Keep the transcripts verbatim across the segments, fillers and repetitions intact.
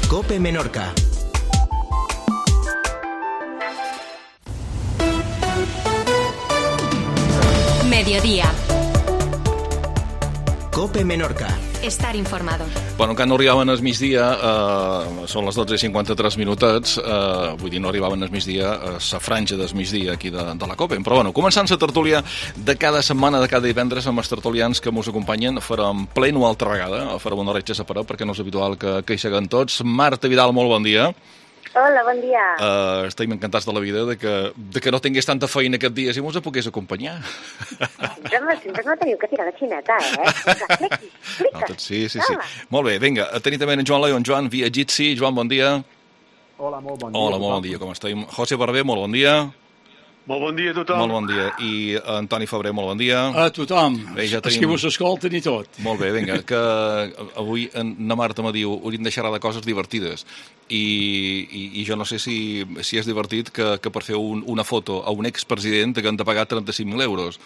COPE Menorca. Mediodía. COPE Menorca. Estar informado. Bueno, encara no arribaven al migdia, eh, són les dotze i cinquanta-tres minutets, eh, vull dir, no arribaven al migdia, a la franja del migdia aquí de, de la COPE. Però bueno, començant la tertúlia de cada setmana, de cada divendres, amb els tertulians que mos acompanyen, farem pleno altra vegada, farem una retxa separada, perquè no és habitual que, que hi seguen tots. Marta Vidal, molt bon dia. Hola, bon dia. Uh, estem encantats de la vida de que, de que no tingués tanta feina aquest dia, si mos pogués acompanyar. Sempre, sempre no teniu que tirar la xineta, eh? Explica, explica. No, tot, sí, sí, sí. Molt bé, vinga, tenim també en Joan León. Joan, via Jitsi. Joan, bon dia. Hola, molt bon dia. Hola, molt bon dia, com estem? José Barber, molt bon dia. Molt bon dia a tothom. Molt bon dia. I Antoni Febrer, molt bon dia. A tothom. Bé, ja tenim... Els que vos escolten i tot. Molt bé, vinga, que avui na Marta me diu hauríem de xerrar de coses divertides. I, i, i jo no sé si, si és divertit que, que per fer un, una foto a un expresident que han de pagar trenta-cinc mil euros.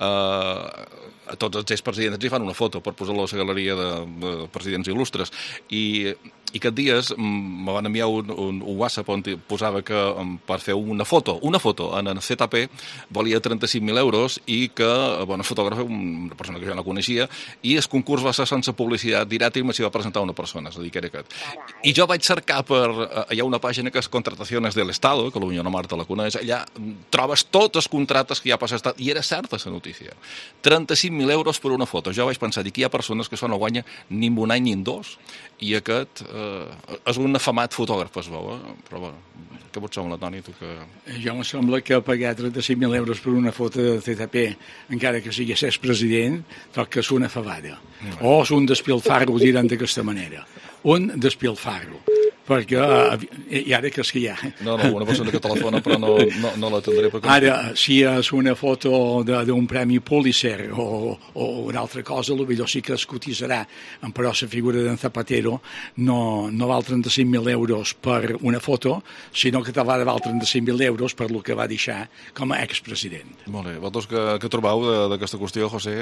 Uh, a tots els expresidents hi fan una foto per posar-lo a la galeria de, de presidents il·lustres. I, i aquests dies me van enviar un, un, un WhatsApp on posava que per fer una foto, una foto en el C T P valia trenta-cinc mil euros i que, bueno, fotògraf, una persona que jo no coneixia, i el concurs va ser sense publicitat directa i me s'hi va presentar una persona, és a dir, que era aquest. I jo vaig cercar per... Hi ha una pàgina que és Contrataciones del Estado, que potser no Marta la coneix, allà trobes tots els contractes que hi ha per l'Estat, i era certa la notícia. trenta-cinc mil euros per una foto. Jo vaig pensar que hi ha persones que això no guanya ni en un any ni en dos, i aquest eh, és un afamat fotògraf, es veu, eh? Però bueno, què pot semblar, Toni, tu que... Jo em sembla que pagar trenta-cinc mil euros per una foto de C T P, encara que sigui expresident, tot que és una fabada. Mm. O és un despilfarro, diran d'aquesta manera. Un despilfarro. Perquè, uh, i ara que és que hi ha... No, no, una persona que telefona, però no, no, no l'atendré. Perquè... Ara, si és una foto d'un premi Pulitzer o, o una altra cosa, potser sí que es cotitzarà, però la figura d'en Zapatero no, no val trenta-cinc mil euros per una foto, sinó que te va de val trenta-cinc mil euros per el que va deixar com a expresident. Molt bé. Vosaltres què, què trobeu d'aquesta qüestió, José?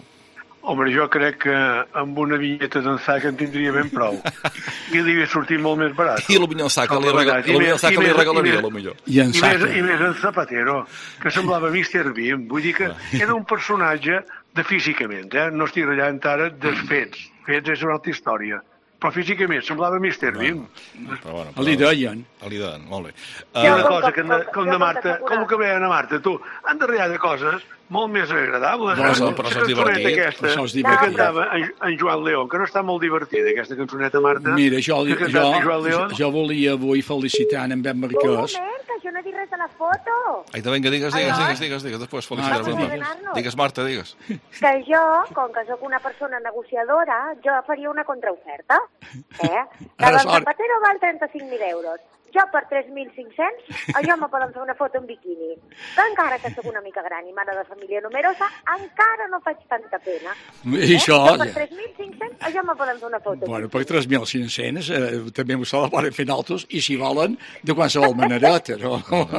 Home, jo crec que amb una vinyeta d'en Saca en tindria ben prou. I li havia sortit molt més barat. I potser Saca li, regal... li regalaria, potser. I, I, més, I més en Zapatero, que semblava míster Bean. Vull dir que era un personatge de físicament, eh? No estic rellant ara dels fets. Fets és una altra història. Però físicament semblava míster Bean. Bueno, li deien. Li deien, molt bé. Uh... Hi ha una cosa que, com de Marta, com que veien a Marta, tu, han de rear de coses molt més agradables. Però, eh? però això és divertit. Aquesta, això és divertit. Que cantava en, en Joan León, que no està molt divertida, aquesta cançoneta, Marta. Mira, jo, jo, jo, jo volia avui felicitar en Ben Marquès. Un moment, que jo no he dit res de la foto. Ai, vinga, digues, digues, digues, digues, digues, després felicitarem. Ah, digues, Marta, digues. Que jo, com que sóc una persona negociadora, jo faria una contraoferta. Eh? Que el Zapatero val trenta-cinc mil euros. Jo per tres mil cinc-cents, jo me poden fer una foto en biquini. Que encara que sóc una mica gran i mare de família numerosa, encara no faig tanta pena. I eh? això... Jo per tres mil cinc-cents, jo me poden fer una foto. Bueno, per tres mil cinc-cents eh, també m'ho se la poden fer altres, i si volen, de qualsevol manereta, no?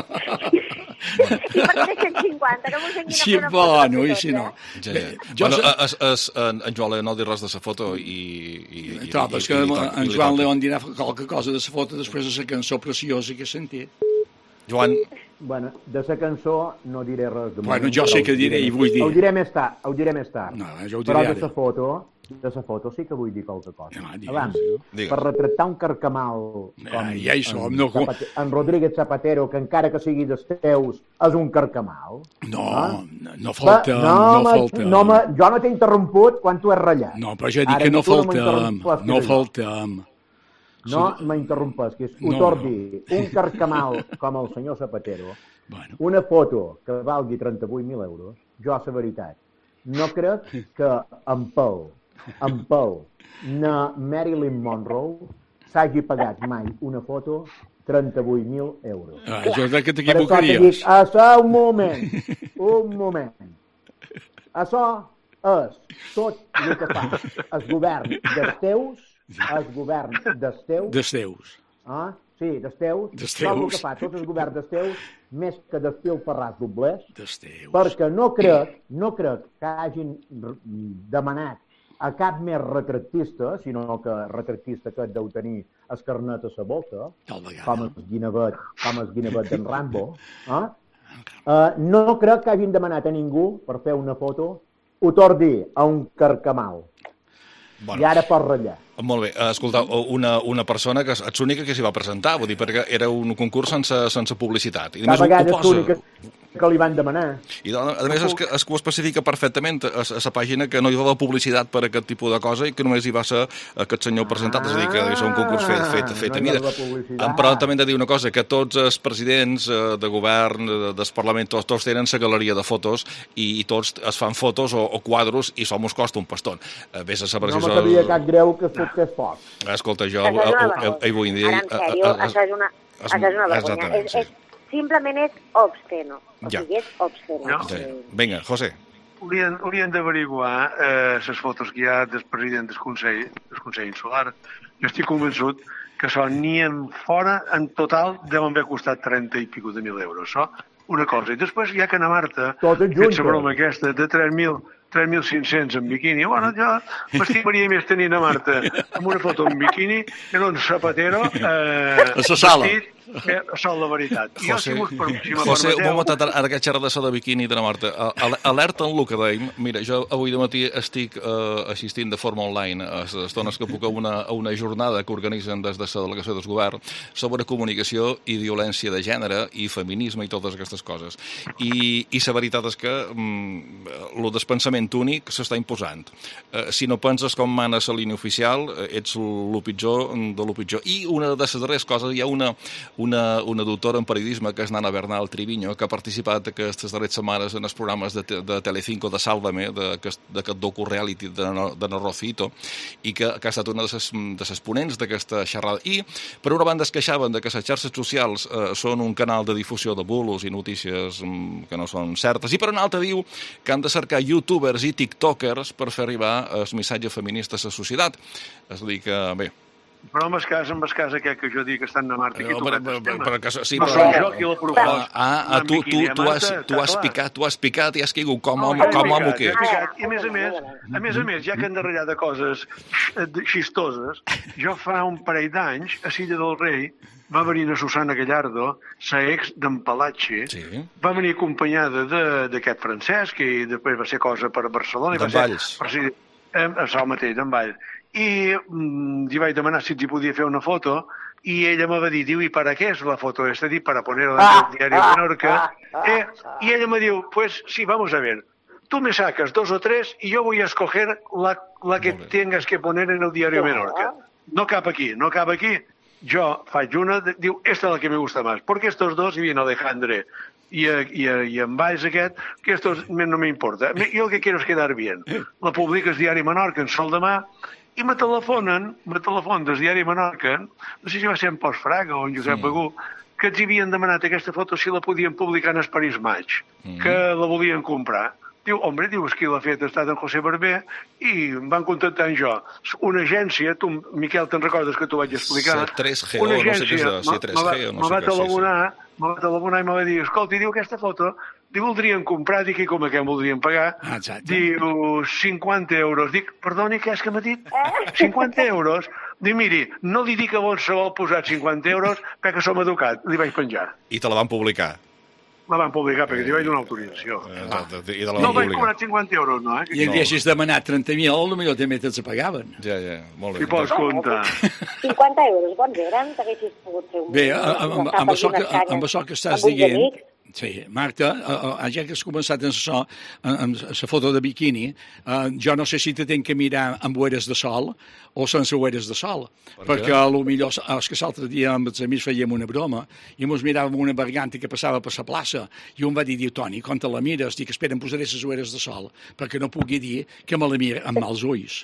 I per tres cents cinquanta, que m'ho ensenyin a sí, fer una bueno, foto. I si no. Ja, ja. Jo bueno, sé... es, es, en, en Joan León no dir res de la foto i... i, i Clar, i, que i, i, en i, Joan León dirà qualque cosa de la foto després de la cançó preciosa que he sentit. Joan... Bueno, de la cançó no diré res de moment. Bueno, jo sé que diré i vull dir. Ho diré més tard, ho diré més tard. No, jo ho diré Però ara. de la foto, de la foto sí que vull dir qualque cosa. No, digues, Abans, digues. per retractar un carcamal com ja, ja hi som, en, no... Zapate... en Rodríguez Zapatero, que encara que sigui dels teus, és un carcamal. No, no, no falta... No, no falta... No, ma... jo no t'he interromput quan tu has ratllat. No, però jo dic Ara, que no faltem, no faltem. No m'interrompes, que és, ho no, torni, no. Un carcamal com el senyor Zapatero, bueno. Una foto que valgui trenta-vuit mil euros, jo, la veritat, no crec que en Pau, en Pau, na Marilyn Monroe s'hagi pagat mai una foto trenta-vuit mil euros. Ah, jo crec que t'equivocaries. Això, un moment, un moment. Això és tot el que fa el govern dels teus, el govern dels teus... Dels teus. Ah, sí, dels teus. Dels teus. Tot el que fa tot el govern dels teus, més que despilfarrats doblers. Dels teus. Perquè no crec, no crec que hagin demanat a cap més retractista, sinó que retractista que deu tenir el carnet a la boca, com el guinevet, com el guinevet d'en Rambo, eh? Uh, no crec que hagin demanat a ningú per fer una foto, ho tordi a un carcamal. Bueno. I ara pots ratllar. Molt bé, escolta, una, una persona que és l'única que s'hi va presentar, vull dir, perquè era un concurs sense, sense publicitat. I a vegades és l'única que li van demanar. I a, a més és que, és que ho especifica perfectament a, a la pàgina que no hi va haver publicitat per aquest tipus de cosa i que només hi va ser aquest senyor presentat, ah, és a dir, que és un concurs fet, fet, fet no a mida. Però també hem de dir una cosa, que tots els presidents de govern, del Parlament, tots, tots tenen la galeria de fotos i, i tots es fan fotos o, o quadros i som us costa un paston. Vés a saber no si me sabia cap greu que fos que és poc. Escolta, jo hi vull dir... Ara, en sèrio, això és una, això és una vergonya. És, és, simplement és obsceno. O ja. sigui, és obsceno. No. Sí. Vinga, José. Haurien, haurien d'averiguar les eh, fotos que hi ha del president del Consell, del Consell Insular. Jo estic convençut que això ni en fora, en total, deuen haver costat trenta i pico de mil euros. Això, una cosa. I després hi ha que anar a Marta, fet la broma aquesta de tres mil cinc-cents en biquini. Bueno, jo m'estimaria més tenint a Marta amb una foto en biquini que no en Zapatero eh, a la sala. Eh, a sol de veritat. José, jo, si per, si José un moment, ara que xerra de so de biquini de la Marta, alerta en el que deim. Mira, jo avui de matí estic eh, assistint de forma online a les estones que puc a una, a una jornada que organitzen des de la delegació del govern sobre comunicació i violència de gènere i feminisme i totes aquestes coses. I, i la veritat és que mm, el despensament únic s'està imposant. Eh, si no penses com mana la línia oficial, ets el pitjor de lo pitjor. I una de les darreres coses, hi ha una Una, una doctora en periodisme, que és Nana Bernal Triviño, que ha participat aquestes darreres setmanes en els programes de, de Telecinco de Sálvame, d'aquest docu-reality de, de Narrocito, i que, que ha estat una de les, de les ponents d'aquesta xerrada. I, per una banda, es queixaven de que les xarxes socials eh, són un canal de difusió de bulos i notícies mm, que no són certes, i per una altra diu que han de cercar youtubers i tiktokers per fer arribar el missatge feminista a la societat. És a dir que, bé, però amb el cas, amb el cas aquest que jo dic que estan a Marta, aquí tocat el tema. Sí, no som jo qui la proposa. Ah, tu, tu, tu, has, tu has picat, tu has picat i has caigut com home, com home què? I a més a més, a més a més, ja que han de ratllar de coses xistoses, jo fa un parell d'anys, a Silla del Rei, va venir a Susana Gallardo, sa ex d'en Palatxe, sí. Va venir acompanyada d'aquest Francesc, i després va ser cosa per Barcelona. D'en Valls. Eh, això mateix, d'en Valls. I mm, li vaig demanar si li podia fer una foto i ella me va dir, diu, ¿y para qué es la foto esta? Dic, para ponerla en el diario Menorca. Eh, y ella me diu, pues sí, vamos a ver, tú me sacas dos o tres y yo voy a escoger la, la que tengas que poner en el diario Menorca. No cap aquí, no cap aquí. Jo faig una, diu, esta es la que me gusta más, porque estos dos, y viene Alejandre y, y, y en Valls aquest, que estos no me importa. Yo lo que quiero es quedar bien. La publica el diari Menorca en sol demà, i me telefonen, me telefonen del diari Menorca, no sé si va ser en Postfraga o en Josep Begú, que els havien demanat aquesta foto si la podien publicar en el París Maig, que la volien comprar. Diu, hombre, diu, és qui l'ha fet ha estat en José Barber, i em van contactar amb jo. Una agència, tu, Miquel, te'n recordes que t'ho vaig explicar? tres G O, no sé què és de C tres G o no sé què és. Me va telefonar, me va telefonar i me va dir, escolta, diu, aquesta foto, diu, voldrien comprar, dic, i com a què em voldrien pagar? Exacte. Diu, cinquanta euros. Dic, perdoni, què és que m'ha dit? cinquanta euros? Diu, miri, no li dic a on se vol posar cinquanta euros perquè som educat. Li vaig penjar. I te la van publicar? La van publicar perquè li vaig donar autorizació. Exacte, i te la no van vaig cobrar cinquanta euros, no? Eh? I en haguessis demanat trenta mil, potser també te'ls pagaven. Ja, ja, molt bé. Si pots comptar. cinquanta euros, bons eren, t'haguessis pogut fer un... Bé, amb, amb, això que, amb això que estàs dient... Sí, Marta, ja que has començat amb això, amb la foto de biquini, jo no sé si te tenc que mirar amb ulleres de sol o sense ulleres de sol, per perquè a lo millor, és que l'altre dia amb els amics fèiem una broma i ens miràvem una berganta que passava per la plaça i un va dir, diu, Toni, quan te la mires, dic, espera, em posaré les ulleres de sol perquè no pugui dir que me la mira amb mals ulls.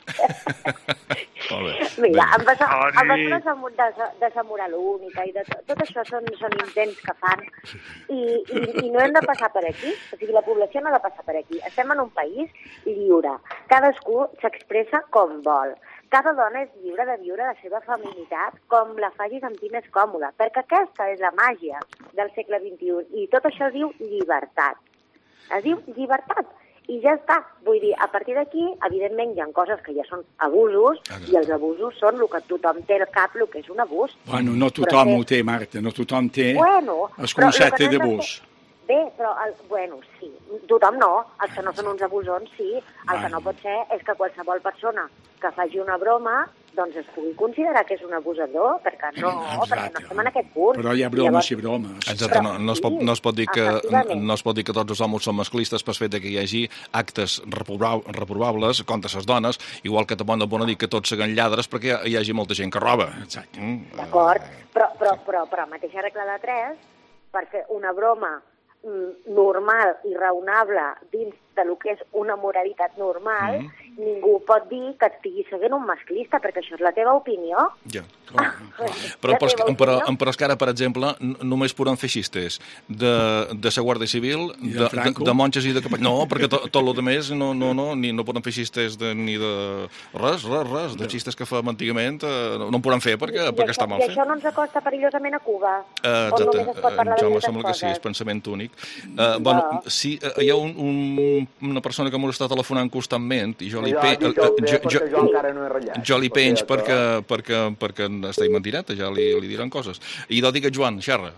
Mira, amb això, amb això de, de la moral única i de tot, tot això són, són intents que fan i, i, i no hem de passar per aquí, o sigui, la població no ha de passar per aquí. Estem en un país lliure, cadascú s'expressa com vol. Cada dona és lliure de viure la seva feminitat com la faci sentir més còmoda, perquè aquesta és la màgia del segle vint-i-u i tot això es diu llibertat. Es diu llibertat. i ja està. Vull dir, a partir d'aquí, evidentment, hi ha coses que ja són abusos, i els abusos són el que tothom té al cap, el que és un abús. Bueno, no tothom ho té, Marta, no tothom té bueno, el concepte d'abús. Bé, però, el, bueno, sí, tothom no, els que no són uns abusons, sí. El bueno. que no pot ser és que qualsevol persona que faci una broma doncs es pugui considerar que és un abusador, perquè no, Exacte. perquè no estem en aquest punt. Però hi ha bromes Llavors, i bromes. Exacte, no, no, es pot, no, es pot dir que, no es pot dir que tots els homes són masclistes per fet que hi hagi actes reprovables contra les dones, igual que tampoc no pot dir que tots seguen lladres perquè hi hagi molta gent que roba. Exacte. Mm? D'acord, però, però, però, però mateixa regla de tres, per fer una broma normal i raonable dins de lo que és una moralitat normal, mm -hmm. ningú pot dir que estigui seguint un masclista, perquè això és la teva opinió. Ja, clar. però, però, però, però és que ara, per exemple, només podran fer xistes de, de la Guàrdia Civil, de, de, de, de monges i de capellans. No, perquè tot, tot el que més no, no, no, ni, no poden fer xistes de, ni de res, res, res, de xistes que fèiem antigament, eh, no, no en podran fer perquè, I, perquè això, està mal fet. fet. I això no ens acosta perillosament a Cuba? Uh, exacte, uh, jo me sembla que sí, és pensament únic. Uh, bueno, sí, uh, hi ha un, un, una persona que m'ho està telefonant constantment i jo li, pe, jo, jo, jo, jo, jo, no jo li penys perquè, perquè, perquè està mentireta, ja li, li diran coses. I doncs digues, Joan, xerra.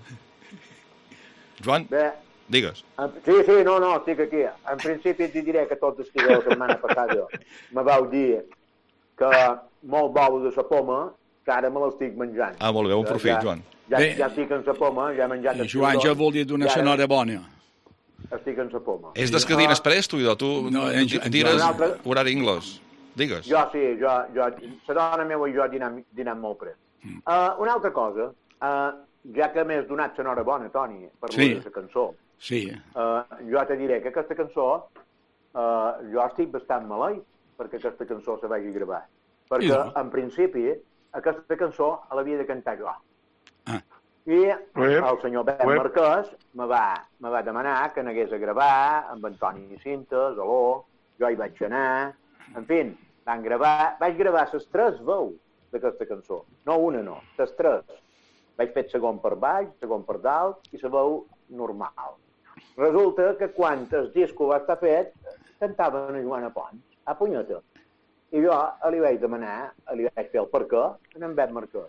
Joan, Bé, digues. Sí, sí, no, no, estic aquí. En principi et diré que tots els que la setmana passada me vau dir que molt bou de la poma, que ara me l'estic menjant. Ah, molt bé, un profit, Joan. Ja, ja, ja estic en la poma, ja he menjat... I Joan, jo volia donar una sonora bona. Estic en la poma. És des que dines per esto, idò? Tu no, en, en, dires altre... horari inglès. Digues. Jo sí, jo, jo, la dona meva i jo dinem, dinem molt pres. Mm. Uh, una altra cosa, uh, ja que m'has donat l'enhorabona, Toni, per sí. la cançó, sí. uh, jo te diré que aquesta cançó, uh, jo estic bastant maleït perquè aquesta cançó se vagi gravar. Perquè, no. en principi, aquesta cançó l'havia de cantar jo. Ah. I el senyor Ben Marquès me va, me va demanar que n'hagués a gravar amb en Toni Cintes, aló, jo hi vaig anar, en fi, van gravar, vaig gravar les tres veus d'aquesta cançó, no una no, les tres. Vaig fer segon per baix, segon per dalt i la veu normal. Resulta que quan el disco va estar fet, cantaven a Joana Pons, a punyeta. I jo li vaig demanar, li vaig fer el per què, a en Ben Marquès.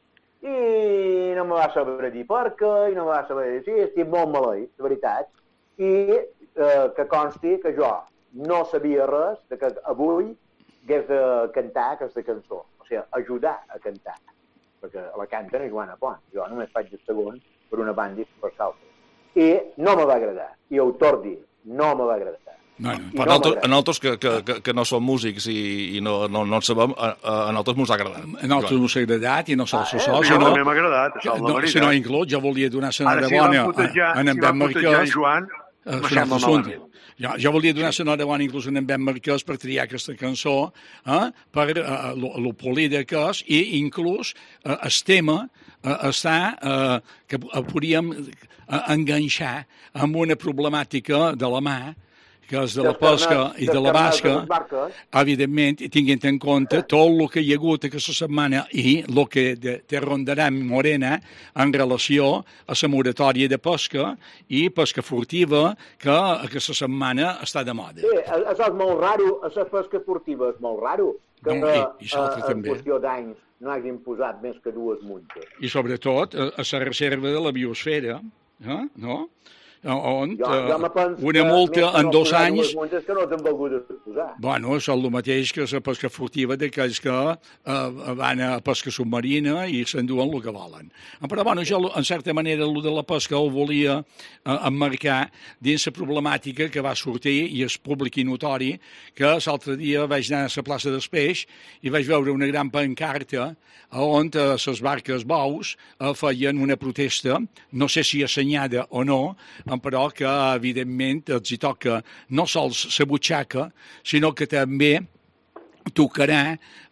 I no me va saber dir per què, i no me va saber dir, sí, estic molt maleït, de veritat, i eh, que consti que jo no sabia res de que avui hagués de cantar aquesta cançó, o sigui, ajudar a cantar, perquè la canten a Joana Pons, jo només faig el segon per una banda i per l'altra. I no me va agradar, i ho torni, no me va agradar. Bueno, per no a nosaltres que, que, que, que no som músics i, i no, no, no en sabem, a, a nosaltres mos ha agradat. A nosaltres mos ha agradat i no sols ah, això, eh, sinó... A mi m'ha agradat, això, no, si no inclús, jo volia donar l'enhorabona a en Ben Marquès. Joan, me sembla malament. Jo, jo volia donar l'enhorabona inclús a en Ben Marquès per triar aquesta cançó, eh, per uh, lo polida que és, i inclús uh, el tema uh, està uh, que podríem uh, enganxar amb una problemàtica de la mà, que és de la pesca i de la basca, evidentment, tinguent en compte tot el que hi ha hagut aquesta setmana i el que te rondarà Morena en relació a la moratòria de pesca i pesca furtiva que aquesta setmana està de moda. Sí, això és molt raro, la pesca furtiva és molt raro, que no, i, i en qüestió d'anys no hagin posat més que dues multes. I sobretot a la reserva de la biosfera, eh? no? on jo, jo una multa en dos anys... Que no t'han volgut exposar. Bueno, és el mateix que la pesca furtiva d'aquells que eh, van a pesca submarina i s'enduen el que volen. Però, bueno, jo, en certa manera, el de la pesca ho volia eh, emmarcar dins la problemàtica que va sortir, i és públic i notori, que l'altre dia vaig anar a la plaça del Peix i vaig veure una gran pancarta on eh, les barques bous eh, feien una protesta, no sé si assenyada o no, però que, evidentment, els hi toca no sols la butxaca, sinó que també tocarà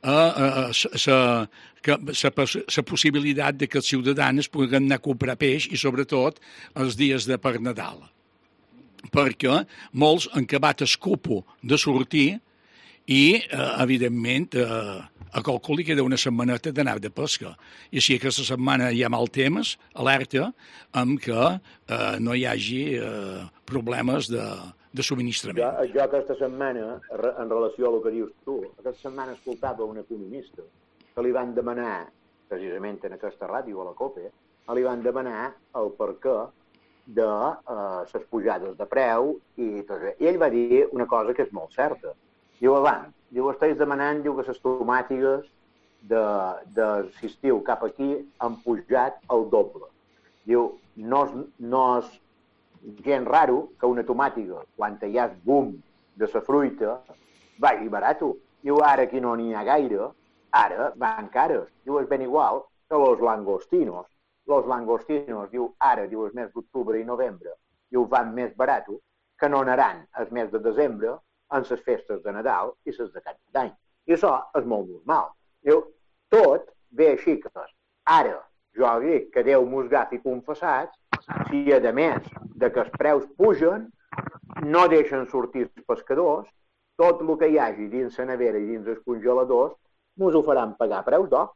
la possibilitat de que els ciutadans puguin anar a comprar peix i, sobretot, els dies de per Nadal. Perquè molts han acabat el cupo de sortir i, eh, evidentment, eh, a qualcú li queda una setmaneta d'anar de pesca. I si aquesta setmana hi ha mal temps, alerta amb que eh, no hi hagi eh, problemes de, de subministrament. Jo, jo aquesta setmana, en relació a el que dius tu, aquesta setmana escoltava un economista que li van demanar, precisament en aquesta ràdio, a la COPE, li van demanar el perquè de les uh, pujades de preu i tot. I ell va dir una cosa que és molt certa. Diu, abans, diu, estàs demanant, diu, que les tomàtiques de, de l'estiu cap aquí han pujat el doble. Diu, no és, no és gens raro que una tomàtica, quan hi ha boom de la fruita, vagi barat. Diu, ara aquí no n'hi ha gaire, ara van cares. Diu, és ben igual que los langostinos. Los langostinos, diu, ara, diu, el mes d'octubre i novembre, diu, van més barat que no anaran el mes de desembre en les festes de Nadal i les de cap d'any. I això és molt normal. Diu, tot ve així que ara, jo dic que Déu mos agafi confessats, si a més de que els preus pugen, no deixen sortir els pescadors, tot el que hi hagi dins la nevera i dins els congeladors mos ho faran pagar preus d'or.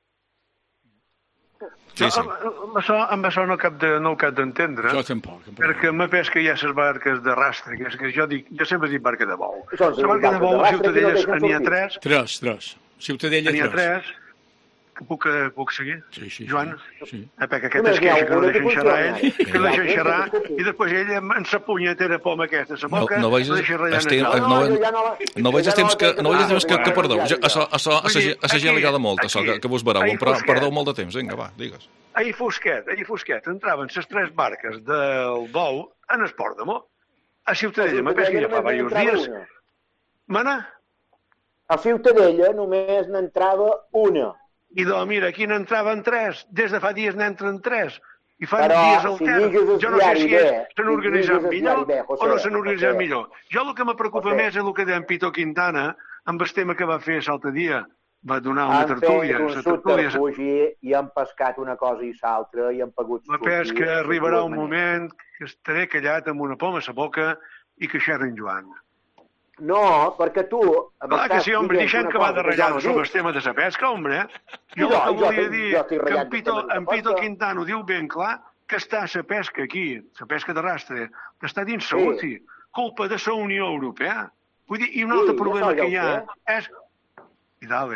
Sí, sí. Amb això, amb això no, cap de, no ho cap d'entendre, Jo tampoc. perquè me pes que hi ha les barques de rastre, que és que jo, dic, jo sempre dic barca de bou. Són La barca de bou, a Ciutadella n'hi ha tres, Tres, tres. Ciutadella, n'hi ha tres. tres, que puc, puc seguir? Sí, sí, Joan? sí. Eh, perquè aquest es queixa que no deixen xerrar ell, que no deixen xerrar, i després ell en sa punyetera poma aquesta, sa boca, No, no veig, no deixa ratllar estem, en no, no, no veig els temps que, no veig els temps que, que Ah, perdeu. ja, ja. Això, això, a Vull dir, la gent li agrada molt, això, aquí, que, que vos veureu, ahí però fosquet. perdeu molt de temps. Vinga, va, digues. Ahir fosquet, ahir fosquet, entraven les tres barques del bou en el port d'Amor. A Ciutadella, me penso que ja fa diversos dies. Mana? A Ciutadella només n'entrava una. I doncs, mira, aquí n'entraven tres. Des de fa dies n'entren tres. I fan Però, dies si alterns. llegis el Jo no sé diari si bé, és, s'han si organitzat llegis el millor diari bé, José, o no s'han organitzat José. millor. Jo el que me preocupa José. més és el que deia en Pito Quintana amb el tema que va fer l'altre dia. Va donar una Han fet tertúlia. un La tertúlia subterfugi i han pescat una cosa i l'altra i han pogut la pes sortir que de arribarà dues un maneres. moment que estaré callat amb una poma a la boca i que xerren Joan. No, perquè tu... Clar que sí, home, deixem que va de ratllar sobre el tema de la pesca, home. Jo el que volia dir que en Pito, en Pito Quintano diu ben clar que està la pesca aquí, la pesca de rastre, que està dins la U C I, culpa de la Unió Europea. Vull dir, i un altre problema que hi ha és... I dale.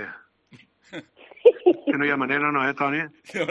Que no hi ha manera, no, eh, Toni?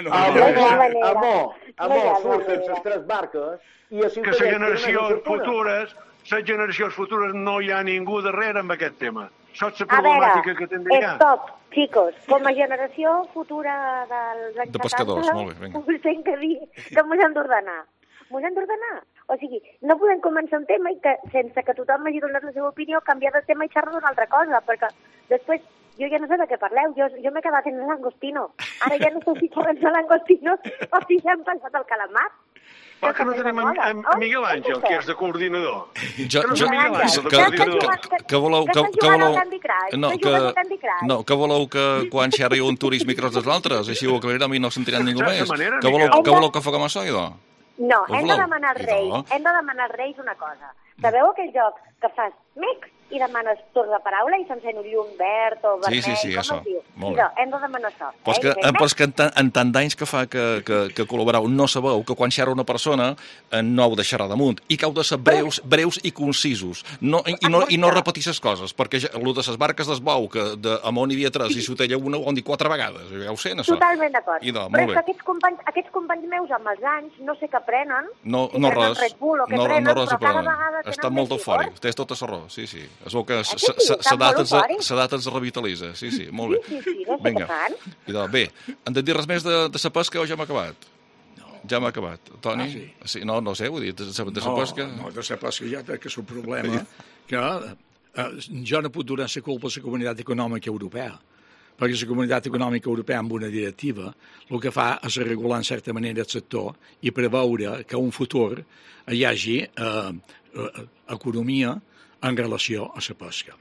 Amor, amor, amor, surten les tres barques i a Que les Ciutadella... generacions futures, les generacions futures no hi ha ningú darrere amb aquest tema. Saps la A veure, problemàtica que tindria? stop, chicos. Com a generació futura dels anys De pescadors, setanta, molt bé, vinga. us hem de dir que mos hem d'ordenar. Mos hem d'ordenar. O sigui, no podem començar un tema i que, sense que tothom m'hagi donat la seva opinió, canviar de tema i xerrar d'una altra cosa, perquè després jo ja no sé de què parleu, jo, jo m'he quedat en el langostino. Ara ja no sé si xerrem de langostino o si ja hem pensat el calamar. Per què no tenim en, en, en Miguel Àngel, que és de coordinador? Jo, Que no jo, som Miguel Àngel, de que, que, coordinador. que, que voleu... Que, que que voleu al Candy Crush, no, que que, jugues al Candy Crush. no, que voleu que quan xerri un turis micros dels altres, així ho aclarirem i no sentirem ningú Saps la més. manera, Que voleu, Miquel? que voleu que faguem això, idò? No, Ho hem de voleu? demanar als Reis, Idò? hem de demanar als Reis una cosa. Sabeu aquell joc que fas mix i demanes torn de paraula i s'encén un llum verd o Sí, vermell, sí, sí, com això. es diu? Molt Idò, bé. hem de demanar això. Però és que, eh? però és que en, tant, en tant d'anys que fa que, que, que col·laboreu no sabeu que quan xerra una persona eh, no heu de xerrar damunt i que heu de ser breus, breus i concisos no, i, i, no, i no repetir les coses perquè ja, el de les barques d'esbou que de Amon hi havia tres i Ciutadella una ho han dit quatre vegades ja ho sé, no sé. Totalment d'acord. I de, Però molt és bé. que aquests companys, aquests companys meus amb els anys no sé què prenen, No, si no prenen res, Red Bull o què no, prenen, no res però ho cada poden. vegada tenen Està molt més eufòric, vigor. tens tota la raó, sí, sí. És el que Eh que sí? Estan s'edat molt els, eufòrics. s'edat els revitalitza, sí, sí, molt bé. Sí, sí, sí, no sé Vinga. què fan. I de, bé, hem de dir res més de, de la pesca o ja hem acabat? No. Ja hem acabat. Toni? Ah, sí? sí? No, no sé, vull dir, de, de, de la No, pesca... no, de la pesca ja que és un problema que eh, jo no puc donar la culpa a la comunitat econòmica europea, perquè la comunitat econòmica europea amb una directiva el que fa és regular en certa manera el sector i preveure que un futur hi hagi eh, eh, economia en relació a la pesca.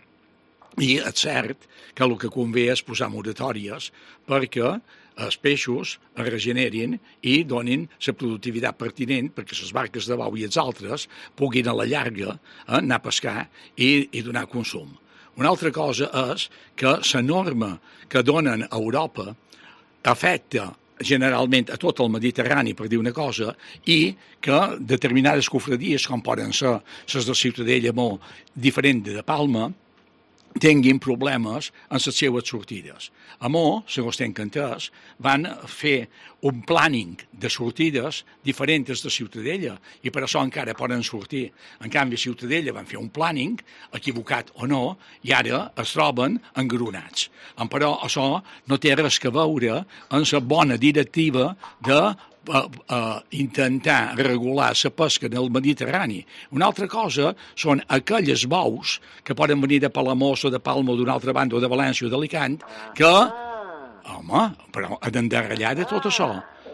I és cert que el que convé és posar moratòries perquè els peixos es regenerin i donin la productivitat pertinent perquè les barques de bou i els altres puguin a la llarga eh, anar a pescar i, i donar consum. Una altra cosa és que la norma que donen a Europa afecta generalment a tot el Mediterrani, per dir una cosa, i que determinades cofradies, com poden ser les de Ciutadella molt diferent de Palma, tinguin problemes en les seues sortides. A Mo, segons tenc entès, van fer un planning de sortides diferents de Ciutadella i per això encara poden sortir. En canvi, a Ciutadella van fer un planning, equivocat o no, i ara es troben engronats. Però això no té res a veure amb la bona directiva de A, a intentar regular la pesca en el Mediterrani. Una altra cosa són aquelles bous que poden venir de Palamós o de Palma o d'una altra banda o de València o d'Alicant que, home, però han d'endarrellar de tot això.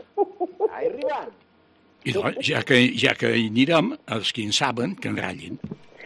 I doncs, ja que, ja que hi anirem, els qui en saben, que en ratllin.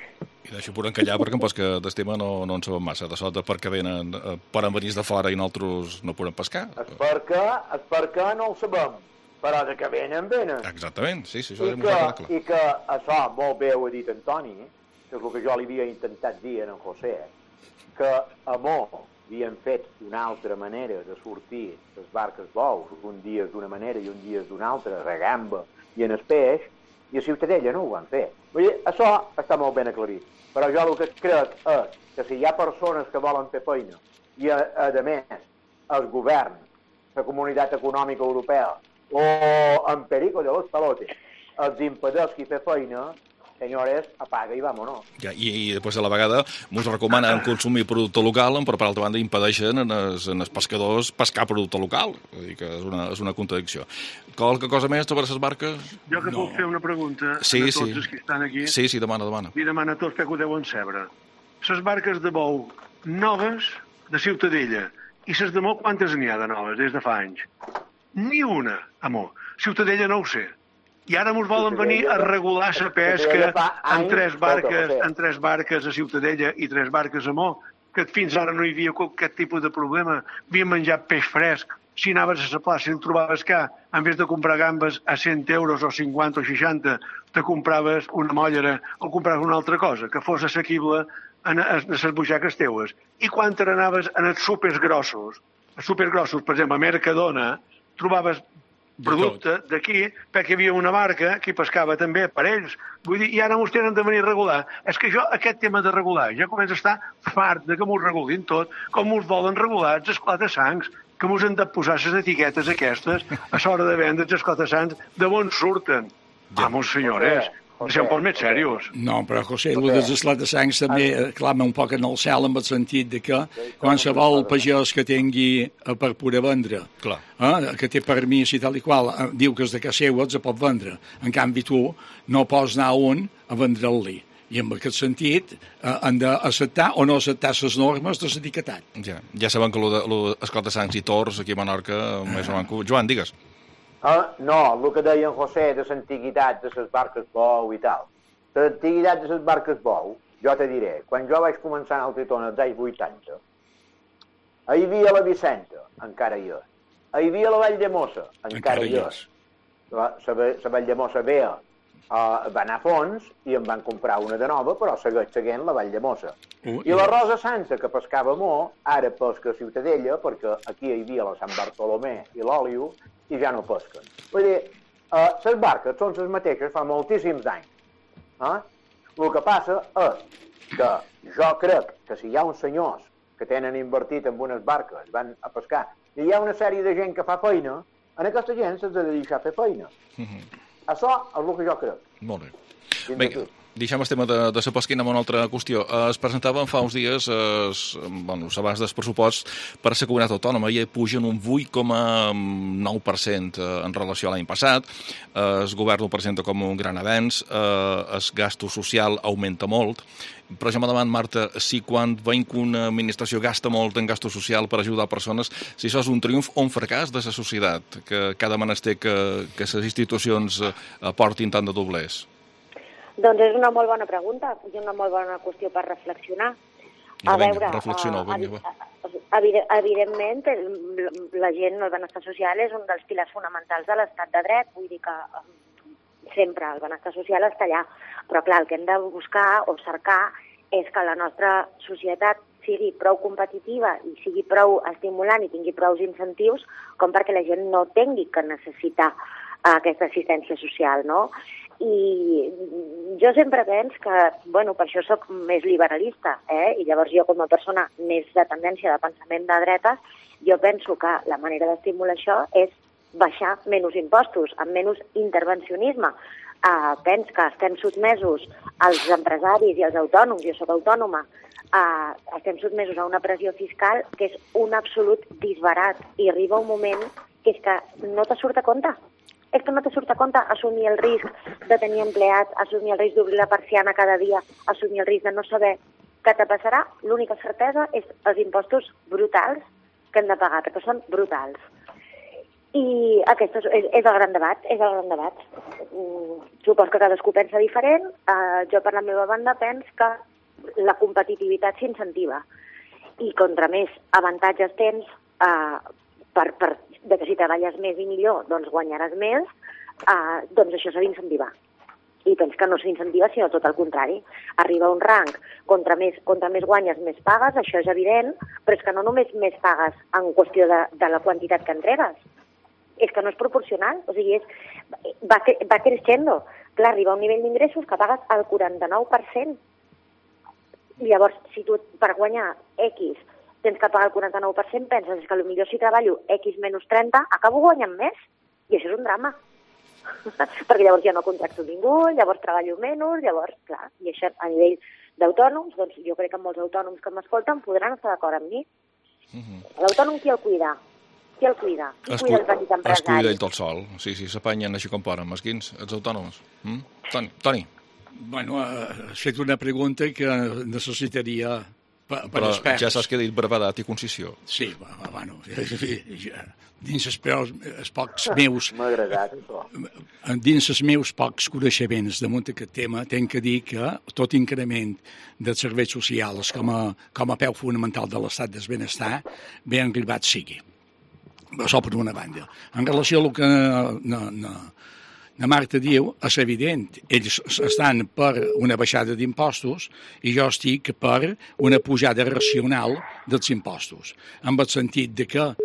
I deixo per encallar perquè em pots que del tema no, no en sabem massa. De sota perquè venen, eh, poden venir de fora i nosaltres no podem pescar. És perquè, és perquè no ho sabem. Però de que venen, venen. Exactament, sí, sí, això I és que, molt clar. I que això molt bé ho ha dit Antoni, que és el que jo li havia intentat dir a en José, que a Mo havien fet una altra manera de sortir les barques bous, un dia d'una manera i un dia d'una altra, a Gamba i en el peix, i a Ciutadella no ho van fer. Vull dir, això està molt ben aclarit. Però jo el que crec és que si hi ha persones que volen fer feina i, a, a més, el govern, la Comunitat Econòmica Europea, o en perico de los palotes, els impedeix qui fer feina, senyores, apaga i vámonos. Ja, i, I després a la vegada mos recomanen consumir producte local, però per altra banda impedeixen en els, en els pescadors pescar producte local. Vull dir que és una, és una contradicció. Qualque cosa més sobre les barques? Jo que no. puc fer una pregunta sí, a tots sí. els que estan aquí. Sí, sí, demana, demana. I demana a tots que ho deuen saber. Les barques de bou noves de Ciutadella i les de Mo, quantes n'hi ha de noves des de fa anys? Ni una, amor. Ciutadella no ho sé. I ara ens volen venir a regular la pesca amb tres barques, amb tres barques a Ciutadella i tres barques a Mo, que fins ara no hi havia aquest tipus de problema. Havien menjat peix fresc. Si anaves a la plaça i el trobaves que, en vez de comprar gambes a cent euros o cinquanta o seixanta, te compraves una mollera o compraves una altra cosa, que fos assequible en les butxaques teues. I quan te n'anaves en els súpers grossos, els súpers grossos, per exemple, a Mercadona, trobaves producte d'aquí perquè hi havia una barca que pescava també per ells. Vull dir, i ara mos tenen de venir a regular. És que jo, aquest tema de regular, ja comença a estar fart de que mos regulin tot, com mos volen regular els esclata-sangs, que mos han de posar les etiquetes aquestes a l'hora de vendre els esclata-sangs, de on surten. Vamos, senyores, deixem poc més serios. No, però, José, el dels esclata-sangs també clama un poc en el cel en el sentit de que qualsevol pagès que tingui per poder vendre, eh, que té permís i tal i qual, eh, diu que és de casa seva, els pot vendre. En canvi, tu no pots anar a un a vendre-li. I en aquest sentit eh, han d'acceptar o no acceptar les normes de l'etiquetat. Ja, ja saben que l'esclata-sangs i tors aquí a Menorca, més o menys... Joan, digues. Uh, no, el que deia en José de l'antiguitat de les barques bou i tal. L'antiguitat de les barques bou, jo te diré, quan jo vaig començar en el Tritón als anys vuitanta, hi havia la Vicenta, encara hi és. Hi havia la Vall de Mossa, encara, encara hi és. La, la, la Vall de Mossa vea, uh, va anar a fons i en van comprar una de nova, però segueix seguint la Vall de Mossa. Uh, I la Rosa Santa, que pescava molt, ara pesca a Ciutadella, perquè aquí hi havia la Sant Bartolomé i l'Òlio, i ja no pesquen. Vull dir, eh, les barques són les mateixes fa moltíssims anys. Eh? El que passa és que jo crec que si hi ha uns senyors que tenen invertit en unes barques, van a pescar, i hi ha una sèrie de gent que fa feina, en aquesta gent s'ha de deixar fer feina. Mm-hmm. Això és el que jo crec. Molt bé. Vinga, deixem el tema de, de la pesca i anem a una altra qüestió. Es presentaven fa uns dies es, bueno, abans del pressupost per a la comunitat autònoma i pugen un vuit coma nou per cent en relació a l'any passat. El govern ho presenta com un gran avenç, el gasto social augmenta molt, però jo me demano, Marta, si quan veiem que una administració gasta molt en gasto social per ajudar persones, si això és un triomf o un fracàs de la societat, que cada menester que, que les institucions aportin tant de doblers? Doncs és una molt bona pregunta i una molt bona qüestió per reflexionar. A veure, reflexioneu, vinga, va. Evidentment, la gent, el benestar social és un dels pilars fonamentals de l'estat de dret, vull dir que sempre el benestar social està allà, però clar, el que hem de buscar o cercar és que la nostra societat sigui prou competitiva i sigui prou estimulant i tingui prou incentius com perquè la gent no tingui que necessitar uh, aquesta assistència social, no? I jo sempre penso que, bueno, per això sóc més liberalista, eh? I llavors jo com a persona més de tendència de pensament de dretes, jo penso que la manera d'estimular això és baixar menys impostos, amb menys intervencionisme. Uh, penso que estem sotmesos als empresaris i als autònoms, jo sóc autònoma, uh, estem sotmesos a una pressió fiscal que és un absolut disbarat i arriba un moment que és que no te surt a compte. És que no te surt a compte assumir el risc de tenir empleats, assumir el risc d'obrir la persiana cada dia, assumir el risc de no saber què te passarà. L'única certesa és els impostos brutals que hem de pagar, perquè són brutals. I aquest és, és, és el gran debat, és el gran debat. Mm, supos que cadascú pensa diferent. Uh, jo, per la meva banda, penso que la competitivitat s'incentiva. I contra més avantatges tens, uh, per, per, de que si treballes més i millor, doncs guanyaràs més, uh, doncs això s'ha d'incentivar. I penso que no s'incentiva, sinó tot el contrari. Arriba un rang, contra més, contra més guanyes, més pagues, això és evident, però és que no només més pagues en qüestió de, de la quantitat que entregues, és que no és proporcional, o sigui, és, va, va creixendo. Clar, arriba a un nivell d'ingressos que pagues el quaranta-nou per cent. Llavors, si tu per guanyar X tens que pagar el quaranta-nou per cent, penses que potser si treballo X menys trenta, acabo guanyant més, i això és un drama. Perquè llavors ja no contracto ningú, llavors treballo menys, llavors, clar, i això a nivell d'autònoms, doncs jo crec que molts autònoms que m'escolten podran estar d'acord amb mi. Uh-huh. L'autònom qui el cuida? Qui el cuida? Qui es cuida el petit empresari? Es cuida ell tot sol. Sí, sí, s'apanyen així com poden, mesquins, els autònoms. Mm? Toni, Toni. Bueno, has fet una pregunta que necessitaria per, per Però experts. ja saps que he dit brevedat i concisió. Sí, bueno, ja, dins els, peus, els pocs meus... M'ha agradat, això. Dins els meus pocs coneixements damunt aquest tema, tenc que dir que tot increment dels serveis socials com a, com a peu fonamental de l'estat del benestar ben arribat sigui. Això per una banda. En relació a el que na, na, na Marta diu, és evident, ells estan per una baixada d'impostos i jo estic per una pujada racional dels impostos, en el sentit de que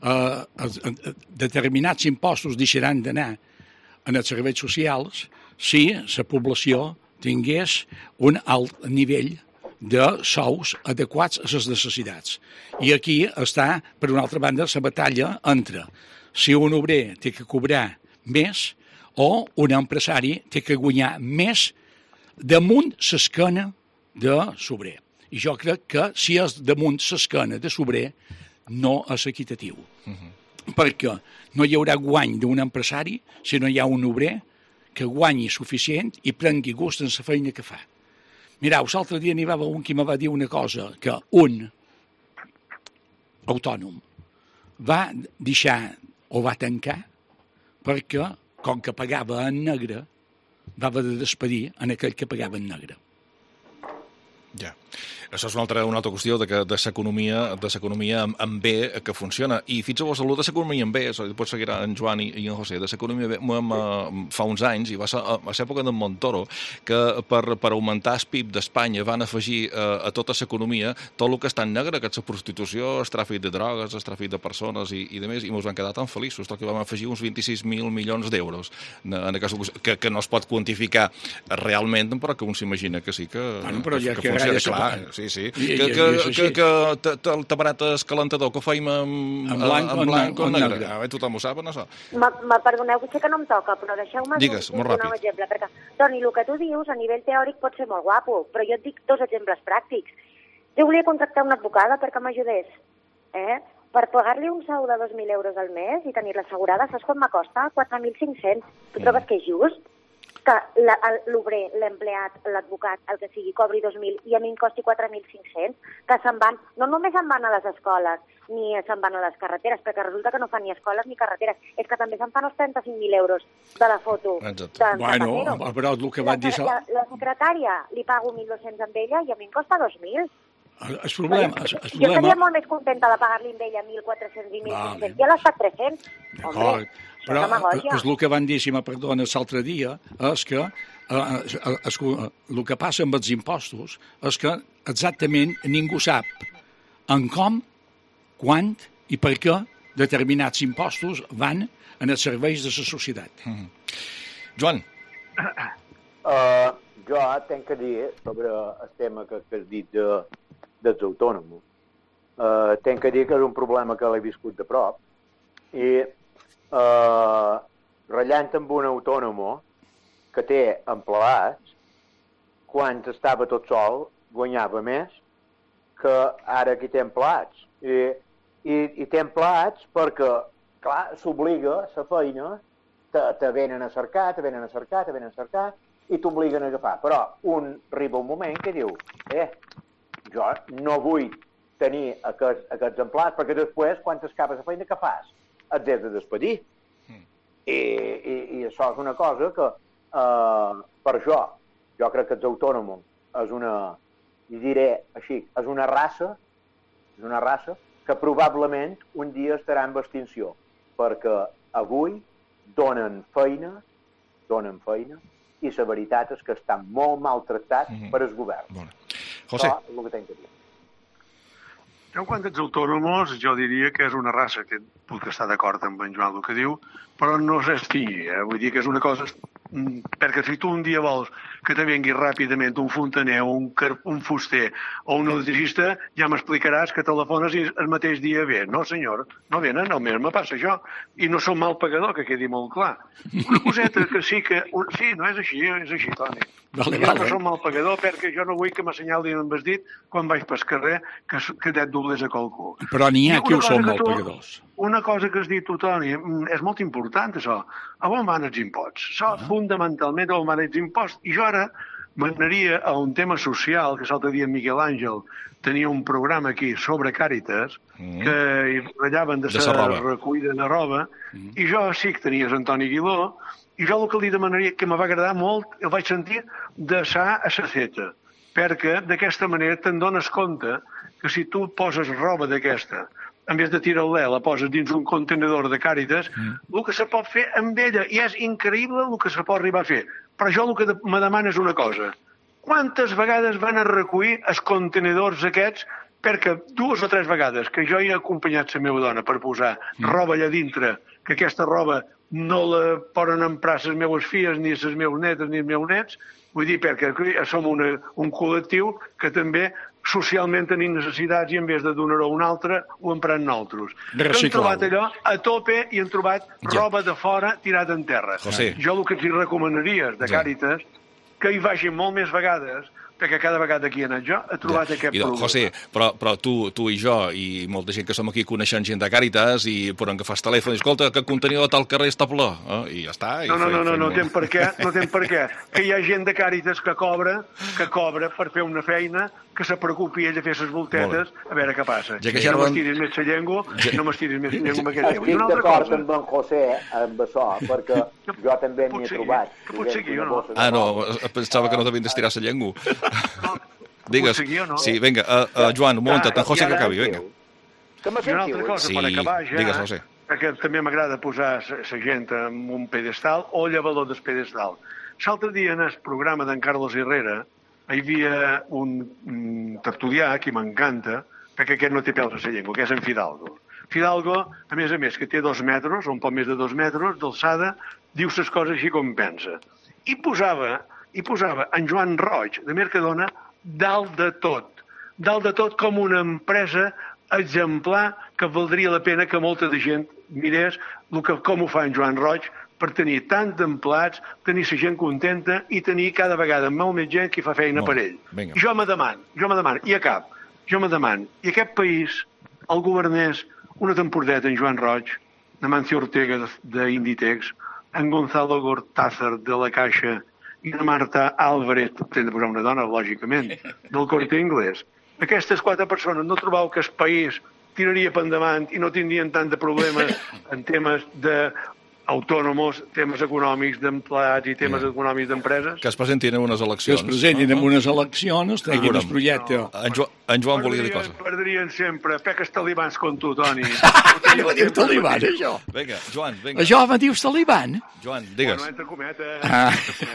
eh, determinats impostos deixaran d'anar en els serveis socials si la població tingués un alt nivell de sous adequats a les necessitats. I aquí està, per una altra banda, la batalla entre si un obrer té que cobrar més o un empresari té que guanyar més damunt l'esquena de l'obrer. I jo crec que si és damunt l'esquena de l'obrer no és equitatiu. Uh-huh. Perquè no hi haurà guany d'un empresari si no hi ha un obrer que guanyi suficient i prengui gust en la feina que fa. Mireu, l'altre dia n'hi va un que me va dir una cosa, que un autònom va deixar o va tancar perquè, com que pagava en negre, va haver de despedir en aquell que pagava en negre. Ja. Això és una altra, una altra qüestió de, que, de l'economia de l'economia amb, amb B que funciona. I fixeu-vos, el de l'economia amb B, després seguirà en Joan i, i en José, de l'economia B, fa uns anys, i va ser a l'època d'en Montoro, que per, per augmentar el P I B d'Espanya van afegir a, a tota l'economia tot el que està en negre, que és la prostitució, el tràfic de drogues, el tràfic de persones i, i de més, i ens van quedar tan feliços, tot que vam afegir uns vint-i-sis mil milions d'euros, en, en aquesta, que, que no es pot quantificar realment, però que un s'imagina que sí, que, bueno, però ja que, que, que funciona, clar. Sí, sí. I, que, que, que, que, que el tabarat escalantador que feim amb, en blanc, en blanc o en negre. negre. Ah, tothom ho sap, no sap? Me, me perdoneu, potser que no em toca, però deixeu-me Digues, un, un nou exemple. Perquè, Toni, el que tu dius a nivell teòric pot ser molt guapo, però jo et dic dos exemples pràctics. Jo volia contractar una advocada perquè m'ajudés. Eh? Per pagar-li un sou de dos mil euros al mes i tenir-la assegurada, saps quan m'acosta? quatre mil cinc-cents. Tu trobes que és just? Que l'obrer, l'empleat, l'advocat, el que sigui, cobri dos mil i a mi em costi quatre mil cinc-cents, que se'n van, no només se'n van a les escoles, ni se'n van a les carreteres, perquè resulta que no fan ni escoles ni carreteres, és que també se'n fan els trenta-cinc mil euros de la foto. Exacte. Bueno, però el que va dir... La, la, la secretària li pago mil dos-cents amb ella i a mi em costa dos mil. El problema... El, el jo problema... seria molt més contenta de pagar-li amb ella mil quatre-cents i mil cinc-cents. Ja l'ha estat tres-cents. Home, però és el que van dir, si me perdones, l'altre dia, és que eh, es, el que passa amb els impostos és que exactament ningú sap en com, quan i per què determinats impostos van en els serveis de la societat. Mm. Joan. Uh, jo tenc que dir sobre el tema que, que has dit de, dels autònoms. Uh, tenc que dir que és un problema que l'he viscut de prop i uh, ratllant amb un autònom que té empleats, quan estava tot sol guanyava més que ara qui té empleats. I, i, i té empleats perquè, clar, s'obliga a la feina, te, te venen a cercar, te venen a cercar, te venen a cercar, i t'obliguen a agafar. Però un arriba un moment que diu, eh, jo no vull tenir aquests, aquests empleats, perquè després, quan t'escapes la feina, què fas? Et has de despedir. Mm. I, i, I això és una cosa que, eh, per això, jo crec que els autònoms és una, i diré així, és una raça, és una raça que probablement un dia estarà en extinció, perquè avui donen feina, donen feina, i la veritat és que estan molt maltractats mm-hmm. per el govern. Bueno. José. Això és el que tenc que dir. Jo, en quant als autònoms, jo diria que és una raça que puc estar d'acord amb en Joan el que diu, però no s'estigui, eh? Vull dir que és una cosa... Perquè si tu un dia vols que te vengui ràpidament un fontaner o un, car... un fuster o un electricista, ja m'explicaràs que telefones i el mateix dia ve. No, senyor, no venen, almenys me passa això. I no som mal pagador, que quedi molt clar. Una coseta que sí que... Sí, no és així, és així, Toni. Vale, jo vale. no som mal pagador perquè jo no vull que m'assenyalin amb el dit quan vaig pel carrer que, que et doblés a qualcú. Però n'hi ha qui ho són mal tu, pagadors. Una cosa que has dit tu, Toni, és molt important, això. A on van els imposts? Això, uh -huh. fundamentalment, a on van els imposts. I jo ara m'anaria a un tema social, que l'altre dia en Miguel Àngel tenia un programa aquí sobre Càritas, uh -huh. que hi rallaven de, de la recollida de roba, uh -huh. i jo sí que tenies Antoni Aguiló, i jo el que li demanaria, que me va agradar molt, el vaig sentir, de sa a saceta, perquè d'aquesta manera te'n dones compte que si tu poses roba d'aquesta, en vez de tirar-la, la poses dins un contenedor de Càritas, mm. el que se pot fer amb ella, i és increïble el que se pot arribar a fer. Però jo el que me demana és una cosa. Quantes vegades van a recollir els contenedors aquests, perquè dues o tres vegades que jo he acompanyat la meva dona per posar mm. roba allà dintre, que aquesta roba no la poden emprar les meves filles, ni les meves netes, ni els meus nets, vull dir, perquè som una, un col·lectiu que també socialment tenim necessitats i en vez de donar-ho a un altre, ho emprem nosaltres. Hem trobat allò a tope i hem trobat ja. roba de fora tirada en terra. José. Jo el que els recomanaria de Càritas, que hi vagin molt més vegades, perquè cada vegada que hi he anat jo he trobat ja. aquest I, problema. José, però, però tu, tu i jo i molta gent que som aquí coneixen gent de Càritas i per on que fas telèfon i escolta que el contenidor de tal carrer està ple, eh? I ja està. I no, no, feim, no, no, feim... no tenen per què, no tenen per què. Que hi ha gent de Càritas que cobra, que cobra per fer una feina, que se preocupi ell de fer ses voltetes, a veure què passa. Ja que ja no van... m'estiris més la llengua, ja... no m'estiris més la llengua amb aquest Estic d'acord amb en José amb això, perquè jo també n'hi he trobat. Que potser aquí, no? Ah, no, pensava que no t'havien d'estirar la llengua. Digues. No? Sí, vinga, uh, uh, Joan, un momentet, en José que acabi, vinga. I una altra cosa, sí, per acabar ja, digues, José. que també m'agrada posar la gent en un pedestal o llevador del pedestal. L'altre dia en el programa d'en Carlos Herrera hi havia un, un tertulià que m'encanta, perquè aquest no té pèls a la llengua, que és en Fidalgo. Fidalgo, a més a més, que té dos metres, o un poc més de dos metres d'alçada, diu les coses així com pensa. I posava, i posava en Joan Roig, de Mercadona, dalt de tot. Dalt de tot com una empresa exemplar que valdria la pena que molta de gent mirés el que, com ho fa en Joan Roig per tenir tant d'empleats, tenir la gent contenta i tenir cada vegada molt més gent que fa feina Molt. per ell. Vinga. Jo me demano, jo me demano, i a cap, jo me demano, i aquest país el governés una temporadeta en Joan Roig, en Mancio Ortega d'Inditex, en Gonzalo Gortázar de la Caixa i en Marta Álvarez, hem de posar una dona, lògicament, del Corte Inglés. Aquestes quatre persones no trobeu que el país tiraria per endavant i no tindrien tant de problemes en temes de autònoms, temes econòmics d'empleats i temes Ja. econòmics d'empreses. Que es presentin en unes Que eleccions. es presentin en unes eleccions, treguin Veurem. el projecte. En, Jo, en Joan volia dir Perdrien, cosa. perdrien sempre peques talibans com tu, Toni. Ai, me diu taliban, això. Vinga, Joan, vinga. Això me dius taliban? Joan, digues. Bueno, entre cometes. Ah.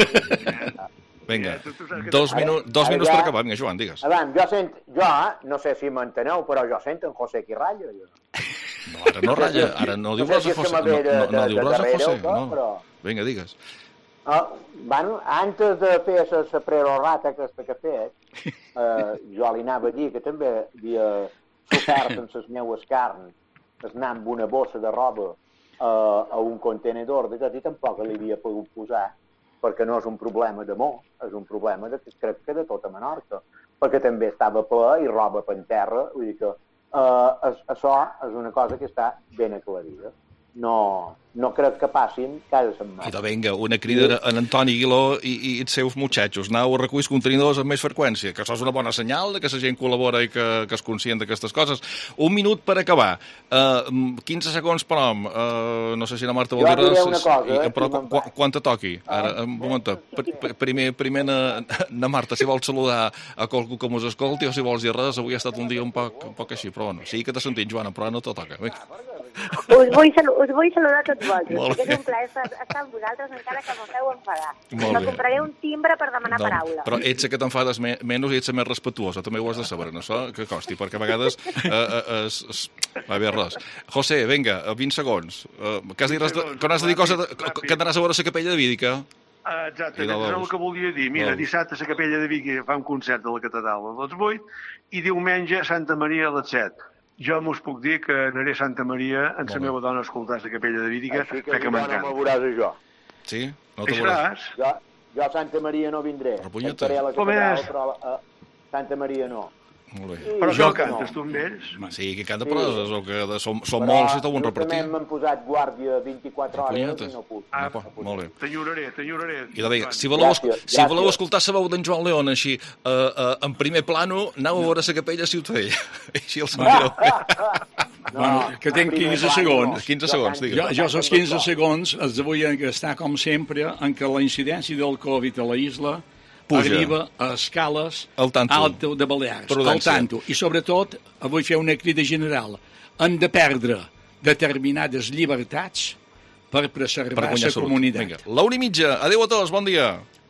Vinga, Tu- tu saps que- dos, minu dos Ara minuts ja- per acabar. Vinga, Joan, digues. Abans, jo sent, jo, no sé si m'enteneu, però jo sento en José Quirrallo. Jo. No, ara no ratlla, ara no diu No sé res si a és que José. me No, ve de- no, no de- diu de res a darrere José, o què, no. però- Vinga, digues. Ah, bueno, antes de fer la prerogata aquesta que he fet, eh, jo li anava a dir que també havia sofert en les meues carns anar amb una bossa de roba eh, a un contenedor de tot i tampoc li havia pogut posar perquè no és un problema d'amor, és un problema de, crec que de tota Menorca, perquè també estava ple i roba per terra, vull dir que eh, es, això és una cosa que està ben aclarida. No, no crec que passin cada setmana. Idò, vinga, una crida a en Antoni Aguiló i, i els seus muchachos. Anau a recollir els contenidors amb més freqüència, que això és una bona senyal de que la gent col·labora i que, que és conscient d'aquestes coses. Un minut per acabar. Uh, quinze segons per hom. Uh, no sé si la Marta vol Jo dir diré res. una cosa, I, eh, però si me'n quan, vaig. quan te toqui? Ara, un moment. Pr pr primer, primer na, na Marta, si vols saludar a qualcú que mos escolti o si vols dir res, avui ha estat un dia un poc, un poc així, però bueno, sí que t'ha sentit, Joana, però no te toca. Vinga. Us vull, salu us vull saludar a tots vosaltres, Molt perquè bé. és un plaer estar, estar amb vosaltres encara que m'ho feu enfadar. Molt Me bé. compraré un timbre per demanar No, paraula. però ets la que t'enfades me menys i ets la més respetuosa, també ho has de saber, no això que costi, perquè a vegades eh, eh, es, es... va bé res. José, vinga, vint segons. Uh, que has de dir, res de, que no has de dir cosa de, que, que t'anàs a veure la capella de Vídica. Ah, exacte, I de és el Bous. que volia dir. Mira, Bous. dissabte a la Capella de Vic fa un concert de la catedral a les vuit i diumenge a Santa Maria a les set. Jo m'us puc dir que anaré a Santa Maria amb la bé. meva dona a escoltar la Capella de Vídica, Així que perquè jo no m'encanta. me veuràs a jo. Sí? No Hi te veuràs. seràs? Jo, jo a Santa Maria no vindré. Però, punyeta. Estaré a la Com catedral, és? però a Santa Maria no. Molt bé. Però I jo no. cantes tu amb ells? Sí, que canta Sí. proses, o que de, som, som Però molts i t'ho han repartit. justament m'han posat guàrdia vint-i-quatre hores Punyetes. i no puc. Ah, No, molt bé. T'enyoraré, t'enyoraré. I de vinga, si voleu, Gràcies, si voleu gràcies. escoltar la veu d'en Joan León així, uh, uh, en primer plano, aneu a veure la capella a Ciutadella. Així el sentireu. Bueno, que tinc primer quinze plano segons. no. quinze Jo segons, canto digues. Jo, jo els quinze segons els vull gastar, com sempre, en què la incidència del Covid a la isla Puja. arriba a escales Al tanto. altes de Balears, al Prudència. tanto. I, sobretot, vull fer una crida general. Han de perdre determinades llibertats per Per preservar guanyar la salut. comunitat. Vinga, l'una i mitja. Adéu a tots, bon dia.